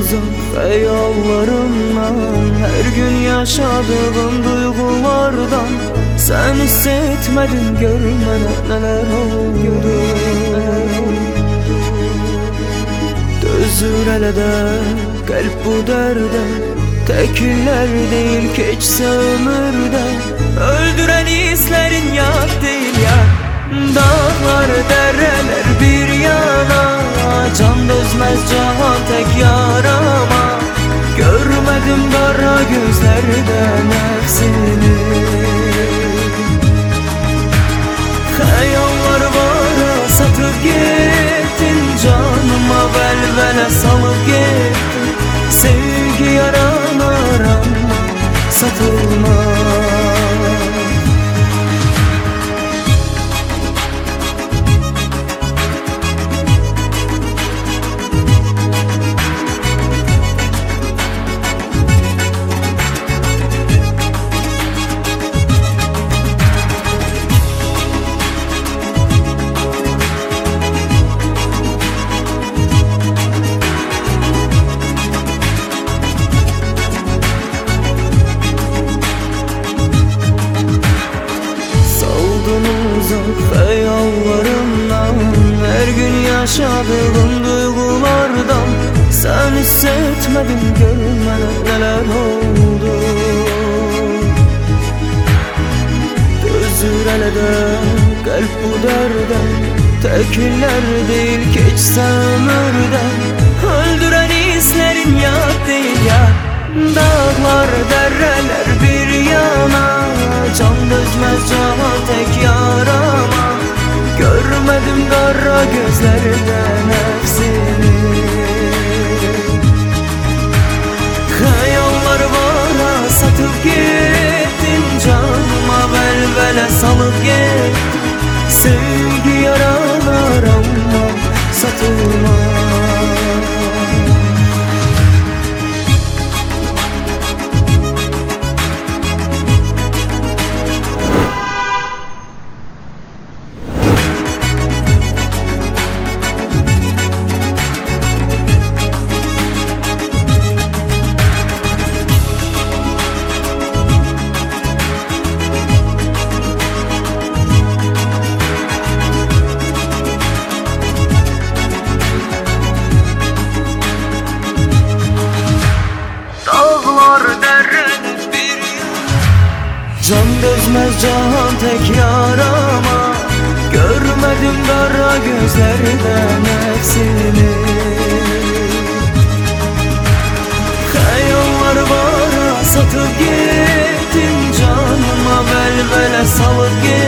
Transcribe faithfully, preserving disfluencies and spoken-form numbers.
uzak hayallarımdan, her gün yaşadığım duygulardan. Sen hissetmedin, görmene neler oldu. Dözür hele de kalp bu derde, tekiller değil keçse ömürde. Öldüren hislerin yad değil ya. Dağlar dereler bir yana, can dözmez cahan tek yarama. Görmedim kara gözlerde nefsini. Hayallar var satıp gittin, canıma velvele salıp gittin. Sevgi yaranar ama satılmaz. Hayallarımdan, her gün yaşadığım duygulardan. Sen hissetmedin, görmeden neler oldu. Dözür hele de kalp bu derde, tekiller değil keçse ömürde. Öldüren hislerin yad değil ya. Dağlar dereler bir yana, can dözmez cahan tek yarama. Görmedim kara gözlerde nefsini. Hayallar var satıp gittin, canıma velvele salıp gittin. Sevgi yaralar ama satılmaz. Can dözmez cahan tek yarama. Görmedim kara gözlerden nefsini. Hayallar var satıp gittin, canıma velvele salıp gittin.